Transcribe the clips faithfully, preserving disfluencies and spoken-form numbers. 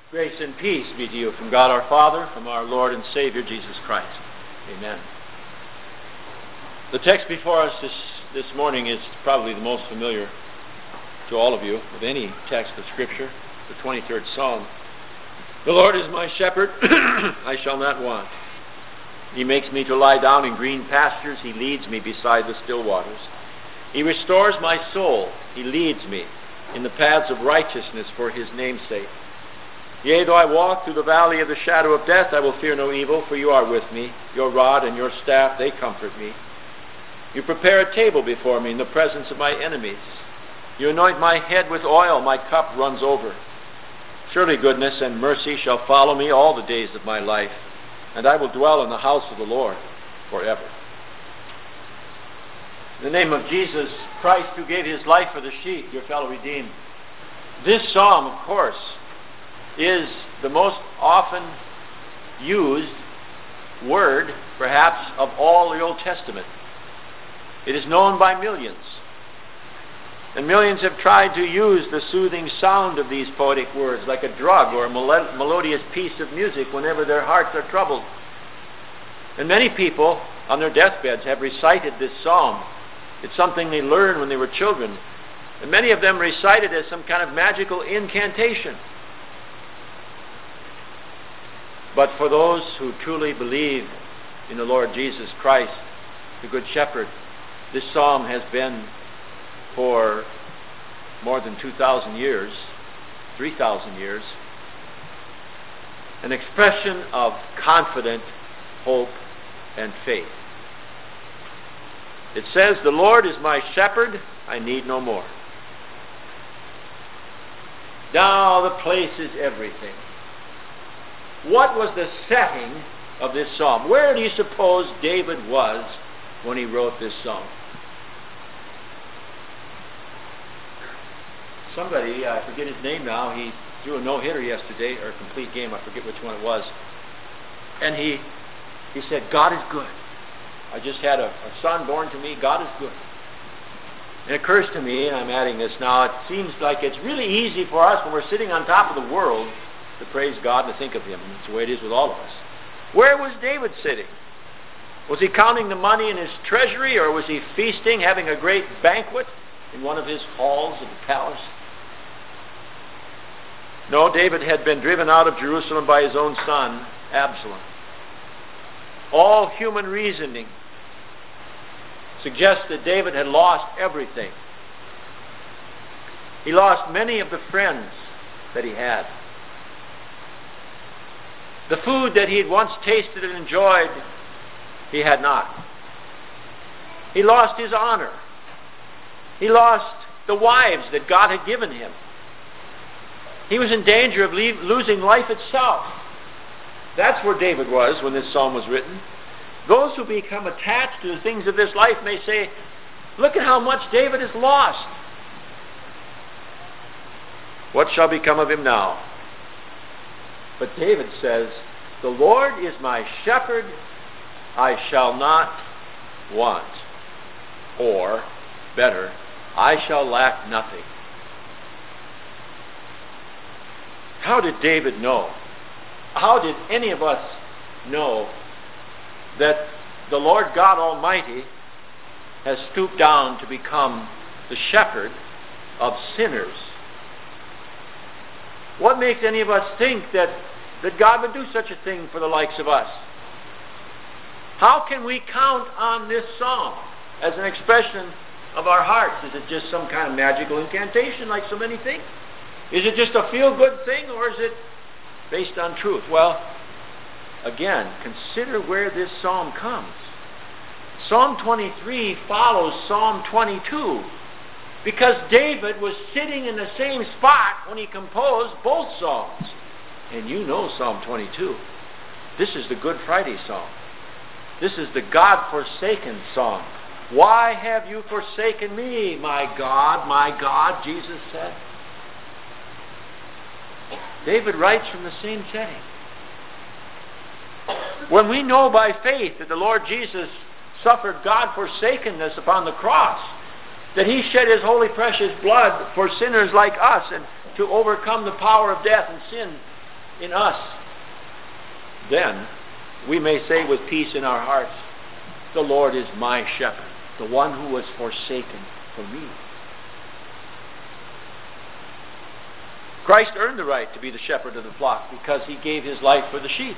Grace and peace be to you from God our Father, from our Lord and Savior Jesus Christ. Amen. The text before us this, this morning is probably the most familiar to all of you of any text of Scripture, the twenty-third Psalm. The Lord is my shepherd, I shall not want. He makes me to lie down in green pastures. He leads me beside the still waters. He restores my soul. He leads me in the paths of righteousness for his name's sake. Yea, though I walk through the valley of the shadow of death, I will fear no evil, for you are with me. Your rod and your staff, they comfort me. You prepare a table before me in the presence of my enemies. You anoint my head with oil, my cup runs over. Surely goodness and mercy shall follow me all the days of my life, and I will dwell in the house of the Lord forever. In the name of Jesus Christ, who gave his life for the sheep, your fellow redeemed. This psalm, of course, is the most often used word, perhaps, of all the Old Testament. It is known by millions. And millions have tried to use the soothing sound of these poetic words like a drug or a mel- melodious piece of music whenever their hearts are troubled. And many people on their deathbeds have recited this psalm. It's something they learned when they were children. And many of them recite it as some kind of magical incantation. But for those who truly believe in the Lord Jesus Christ, the Good Shepherd, this psalm has been for more than two thousand years, three thousand years, an expression of confident hope and faith. It says, "The Lord is my shepherd, I need no more." Now the place is everything. What was the setting of this psalm? Where do you suppose David was when he wrote this psalm? Somebody, I forget his name now, he threw a no-hitter yesterday, or a complete game, I forget which one it was. And he he said, God is good. I just had a, a son born to me, God is good. And it occurs to me, and I'm adding this now, it seems like it's really easy for us when we're sitting on top of the world to praise God and to think of him. And that's the way it is with all of us. Where was David sitting? Was he counting the money in his treasury, or was he feasting, having a great banquet in one of his halls of the palace? No, David had been driven out of Jerusalem by his own son, Absalom. All human reasoning suggests that David had lost everything. He lost many of the friends that he had. The food that he had once tasted and enjoyed, he had not. He lost his honor. He lost the wives that God had given him. He was in danger of leave, losing life itself. That's where David was when this psalm was written. Those who become attached to the things of this life may say, look at how much David has lost. What shall become of him now? But David says, the Lord is my shepherd, I shall not want. Or, better, I shall lack nothing. How did David know? How did any of us know that the Lord God Almighty has stooped down to become the shepherd of sinners? What makes any of us think that, that God would do such a thing for the likes of us? How can we count on this psalm as an expression of our hearts? Is it just some kind of magical incantation like so many think? Is it just a feel-good thing, or is it based on truth? Well, again, consider where this psalm comes. Psalm twenty-three follows Psalm twenty-two because David was sitting in the same spot when he composed both psalms. And you know Psalm twenty-two. This is the Good Friday psalm. This is the God-forsaken psalm. Why have you forsaken me, my God, my God, Jesus said. David writes from the same setting. When we know by faith that the Lord Jesus suffered God-forsakenness upon the cross, that he shed his holy precious blood for sinners like us and to overcome the power of death and sin, in us, then we may say with peace in our hearts, the Lord is my shepherd, the one who was forsaken for me. Christ earned the right to be the shepherd of the flock because he gave his life for the sheep.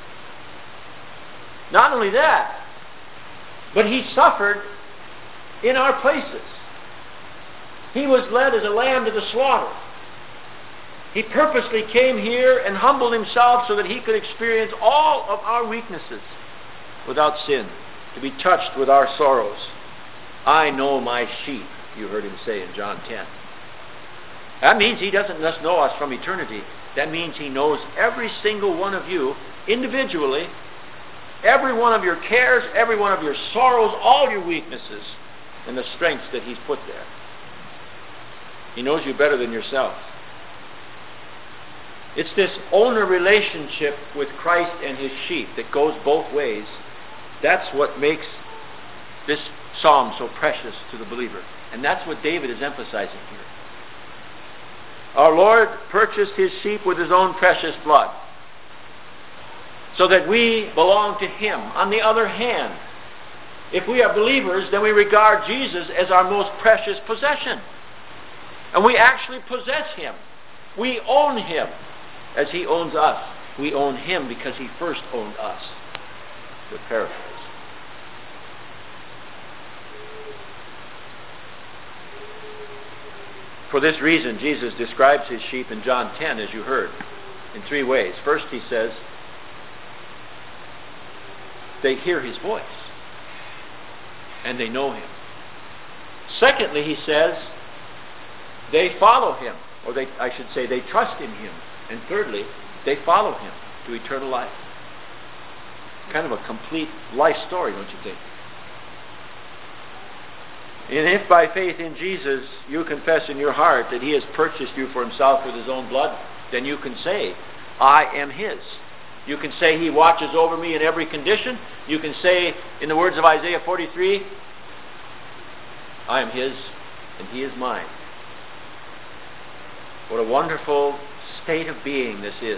Not only that, but he suffered in our places. He was led as a lamb to the slaughter. He purposely came here and humbled himself so that he could experience all of our weaknesses without sin, to be touched with our sorrows. I know my sheep, you heard him say in John ten. That means he doesn't just know us from eternity. That means he knows every single one of you individually, every one of your cares, every one of your sorrows, all your weaknesses, and the strengths that he's put there. He knows you better than yourself. It's this owner relationship with Christ and his sheep that goes both ways. That's what makes this psalm so precious to the believer. And that's what David is emphasizing here. Our Lord purchased his sheep with his own precious blood, so that we belong to him. On the other hand, if we are believers, then we regard Jesus as our most precious possession. And we actually possess him. We own him as he owns us. We own him because he first owned us. To paraphrase. For this reason, Jesus describes his sheep in John ten, as you heard, in three ways. First, he says, they hear his voice, and they know him. Secondly, he says, they follow him, or they, I should say, they trust in him. And thirdly, they follow him to eternal life. Kind of a complete life story, don't you think? And if by faith in Jesus you confess in your heart that he has purchased you for himself with his own blood, then you can say, I am his. You can say he watches over me in every condition. You can say, in the words of Isaiah forty-three, I am his and he is mine. What a wonderful state of being this is.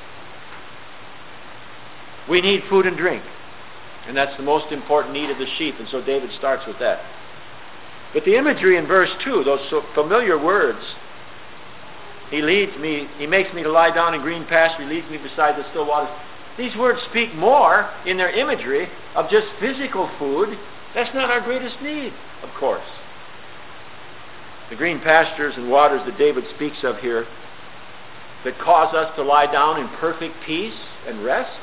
We need food and drink, and that's the most important need of the sheep, and so David starts with that. But the imagery in verse two, those so familiar words, he leads me, he makes me to lie down in green pasture, he leads me beside the still waters. These words speak more in their imagery of just physical food. That's not our greatest need, of course. The green pastures and waters that David speaks of here that cause us to lie down in perfect peace and rest.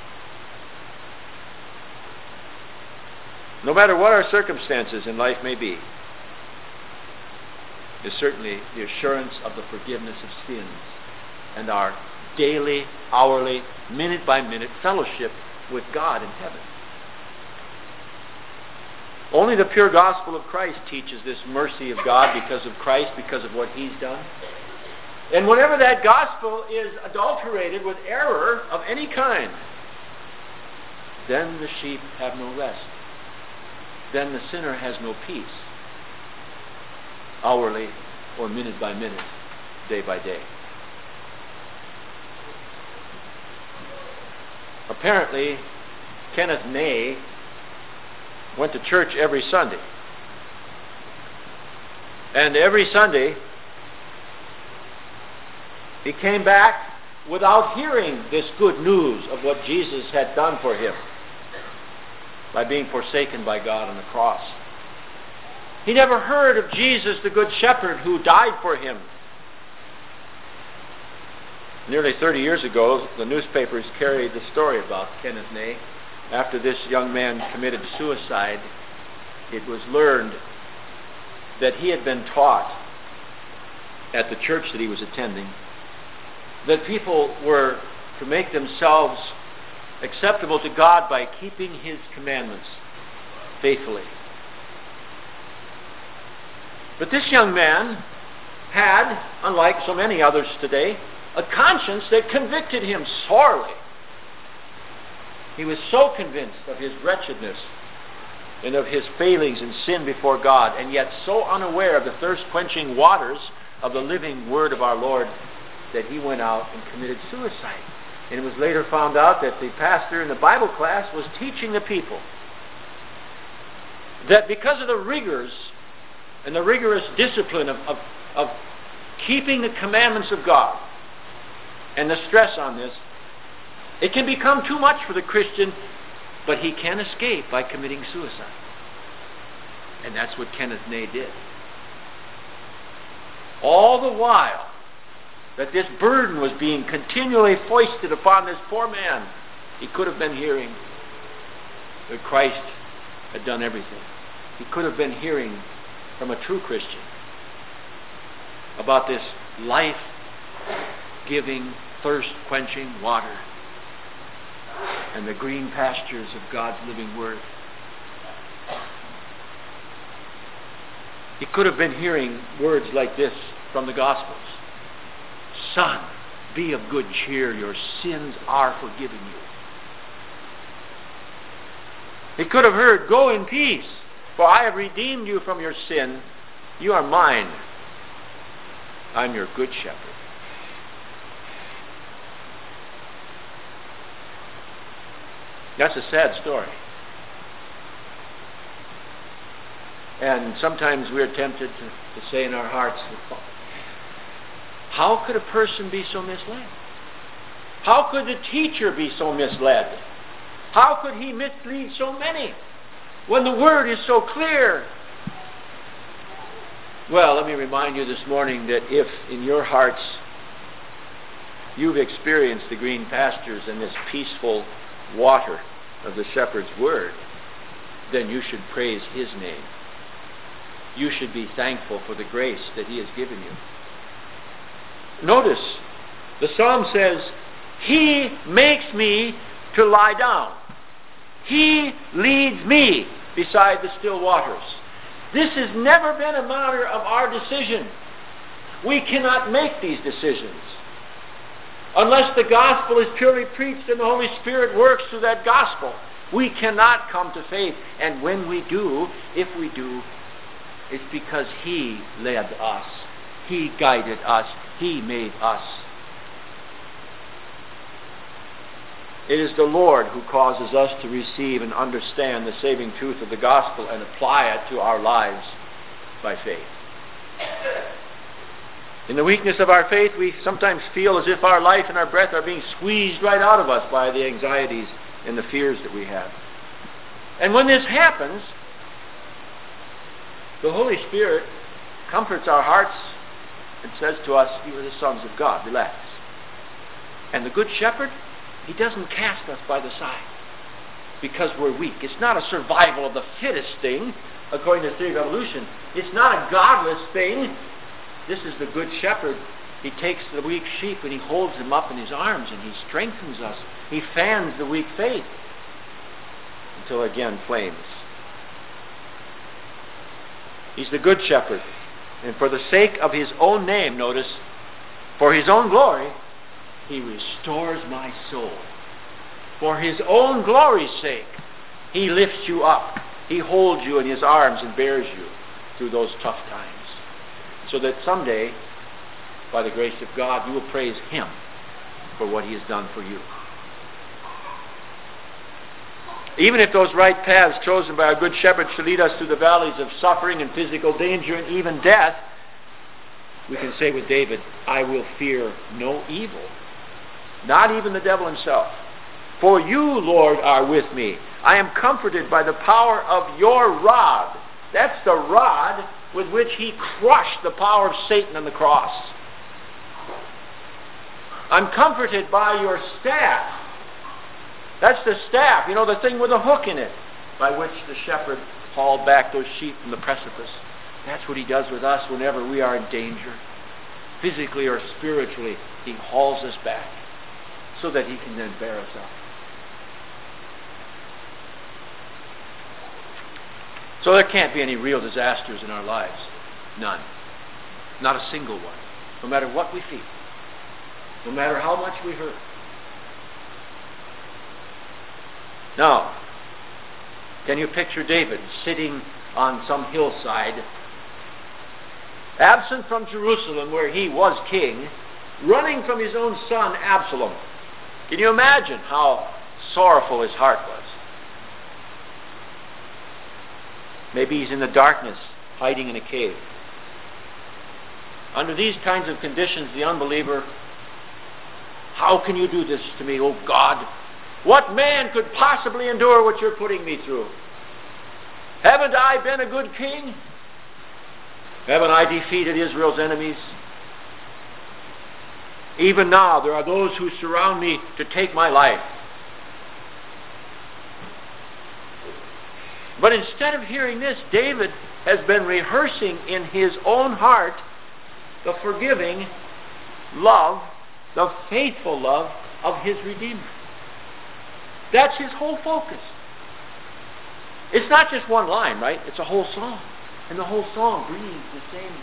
No matter what our circumstances in life may be, is certainly the assurance of the forgiveness of sins and our daily, hourly, minute-by-minute fellowship with God in heaven. Only the pure gospel of Christ teaches this mercy of God because of Christ, because of what he's done. And whenever that gospel is adulterated with error of any kind, then the sheep have no rest. Then the sinner has no peace, hourly or minute by minute, day by day. Apparently, Kenneth Ney went to church every Sunday. And every Sunday, he came back without hearing this good news of what Jesus had done for him by being forsaken by God on the cross. He never heard of Jesus, the Good Shepherd, who died for him. Nearly thirty years ago, the newspapers carried the story about Kenneth Ney. After this young man committed suicide, it was learned that he had been taught at the church that he was attending that people were to make themselves acceptable to God by keeping his commandments faithfully. But this young man had, unlike so many others today, a conscience that convicted him sorely. He was so convinced of his wretchedness and of his failings and sin before God, and yet so unaware of the thirst-quenching waters of the living word of our Lord, that he went out and committed suicide. And it was later found out that the pastor in the Bible class was teaching the people that because of the rigors and the rigorous discipline of, of, of keeping the commandments of God and the stress on this, it can become too much for the Christian, but he can escape by committing suicide. And that's what Kenneth Ney did. All the while that this burden was being continually foisted upon this poor man, he could have been hearing that Christ had done everything. He could have been hearing from a true Christian about this life-giving, thirst-quenching water and the green pastures of God's living Word. He could have been hearing words like this from the Gospels. Son, be of good cheer, your sins are forgiven you. He could have heard, go in peace, for I have redeemed you from your sin. You are mine. I'm your good shepherd. That's a sad story. And sometimes we're tempted to, to say in our hearts, how could a person be so misled? How could the teacher be so misled? How could he mislead so many when the Word is so clear? Well, let me remind you this morning that if in your hearts you've experienced the green pastures and this peaceful water of the shepherd's Word, then you should praise His name. You should be thankful for the grace that He has given you. Notice, the psalm says, He makes me to lie down. He leads me beside the still waters. This has never been a matter of our decision. We cannot make these decisions. Unless the gospel is purely preached and the Holy Spirit works through that gospel, we cannot come to faith. And when we do, if we do, it's because He led us. He guided us. He made us. It is the Lord who causes us to receive and understand the saving truth of the gospel and apply it to our lives by faith. In the weakness of our faith, we sometimes feel as if our life and our breath are being squeezed right out of us by the anxieties and the fears that we have. And when this happens, the Holy Spirit comforts our hearts and says to us, you are the sons of God, relax. And the Good Shepherd, He doesn't cast us by the side because we're weak. It's not a survival of the fittest thing, according to the theory of evolution. It's not a godless thing. This is the Good Shepherd. He takes the weak sheep and He holds them up in His arms and He strengthens us. He fans the weak faith until again flames. He's the Good Shepherd. And for the sake of His own name, notice, for His own glory, He restores my soul. For His own glory's sake, He lifts you up. He holds you in His arms and bears you through those tough times. So that someday, by the grace of God, you will praise Him for what He has done for you. Even if those right paths chosen by our Good Shepherd should lead us through the valleys of suffering and physical danger and even death, we can say with David, I will fear no evil. Not even the devil himself. For you, Lord, are with me. I am comforted by the power of your rod. That's the rod with which He crushed the power of Satan on the cross. I'm comforted by your staff. That's the staff, you know, the thing with a hook in it, by which the shepherd hauled back those sheep from the precipice. That's what He does with us whenever we are in danger. Physically or spiritually, He hauls us back so that He can then bear us up. So there can't be any real disasters in our lives. None. Not a single one. No matter what we feel. No matter how much we hurt. Now, can you picture David sitting on some hillside, absent from Jerusalem where he was king, running from his own son Absalom. Can you imagine how sorrowful his heart was? Maybe he's in the darkness, hiding in a cave. Under these kinds of conditions, the unbeliever, how can you do this to me, oh God? What man could possibly endure what you're putting me through? Haven't I been a good king? Haven't I defeated Israel's enemies? Even now, there are those who surround me to take my life. But instead of hearing this, David has been rehearsing in his own heart the forgiving love, the faithful love of his Redeemer. That's his whole focus. It's not just one line, right? It's a whole song. And the whole song breathes the same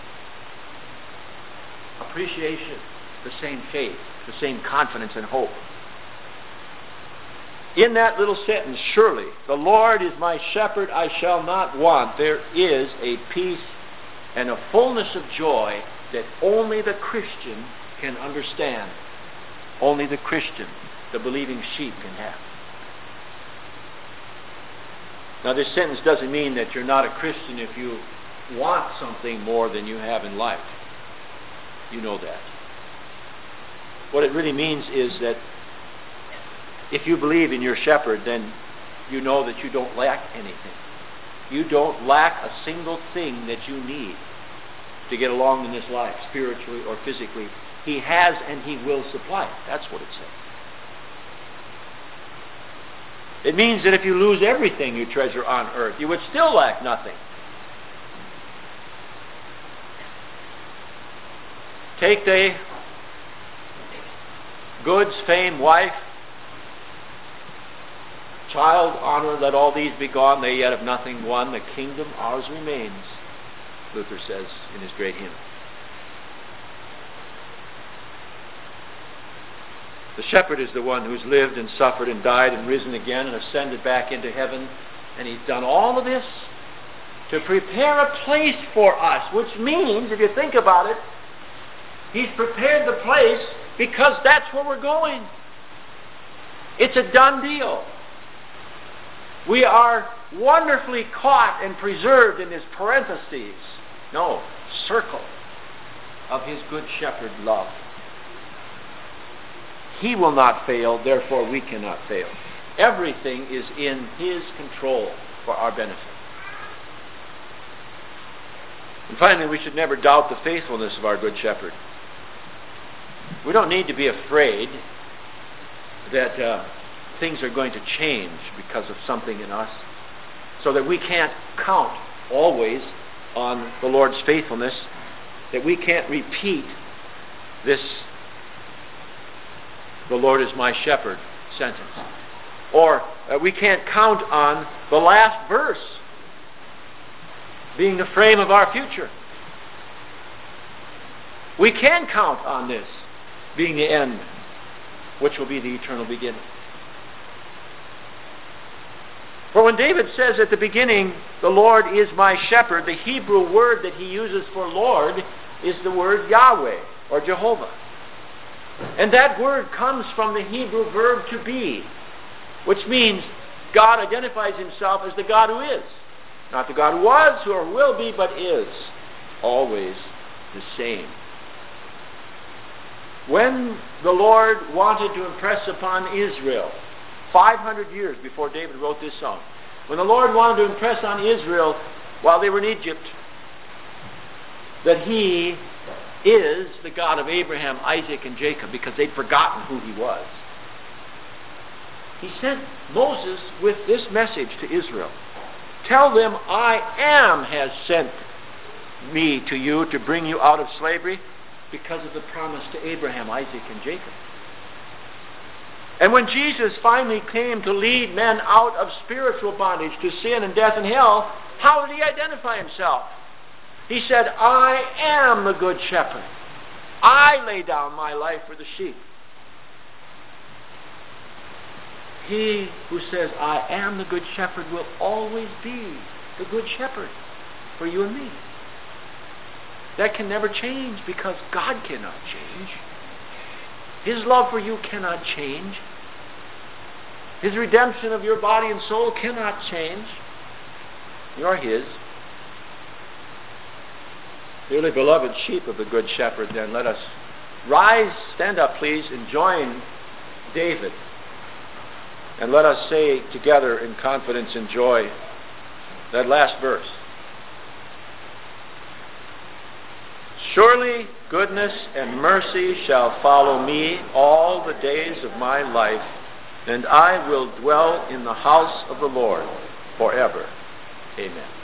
appreciation, the same faith, the same confidence and hope. In that little sentence, surely, the Lord is my shepherd, I shall not want, there is a peace and a fullness of joy that only the Christian can understand. Only the Christian, the believing sheep, can have. Now, this sentence doesn't mean that you're not a Christian if you want something more than you have in life. You know that. What it really means is that if you believe in your shepherd, then you know that you don't lack anything. You don't lack a single thing that you need to get along in this life, spiritually or physically. He has and he will supply it. That's what it says. It means that if you lose everything you treasure on earth, you would still lack nothing. Take the goods, fame, wife, child, honor, let all these be gone, they yet have nothing won. The kingdom ours remains, Luther says in his great hymn. The shepherd is the one who's lived and suffered and died and risen again and ascended back into heaven. And he's done all of this to prepare a place for us, which means, if you think about it, he's prepared the place because that's where we're going. It's a done deal. We are wonderfully caught and preserved in his parentheses, no, circle of his good shepherd love. He will not fail, therefore we cannot fail. Everything is in his control for our benefit. And finally, we should never doubt the faithfulness of our good shepherd. We don't need to be afraid that uh, things are going to change because of something in us, so that we can't count always on the Lord's faithfulness, that we can't repeat this "the Lord is my shepherd" sentence. Or uh, we can't count on the last verse being the frame of our future. We can count on this being the end, which will be the eternal beginning. For when David says at the beginning, "the Lord is my shepherd," the Hebrew word that he uses for Lord is the word Yahweh, or Jehovah. And that word comes from the Hebrew verb to be, which means God identifies himself as the God who is. Not the God who was, who or will be, but is. Always the same. When the Lord wanted to impress upon Israel, five hundred years before David wrote this song, when the Lord wanted to impress on Israel while they were in Egypt that he is the God of Abraham, Isaac, and Jacob, because they'd forgotten who he was, he sent Moses with this message to Israel. Tell them, "I am has sent me to you to bring you out of slavery because of the promise to Abraham, Isaac, and Jacob." And when Jesus finally came to lead men out of spiritual bondage to sin and death and hell, how did he identify himself? He said, "I am the good shepherd. I lay down my life for the sheep." He who says, "I am the good shepherd," will always be the good shepherd for you and me. That can never change because God cannot change. His love for you cannot change. His redemption of your body and soul cannot change. You are His. Dearly beloved sheep of the Good Shepherd, then, let us rise, stand up, please, and join David. And let us say together in confidence and joy that last verse. Surely goodness and mercy shall follow me all the days of my life, and I will dwell in the house of the Lord forever. Amen.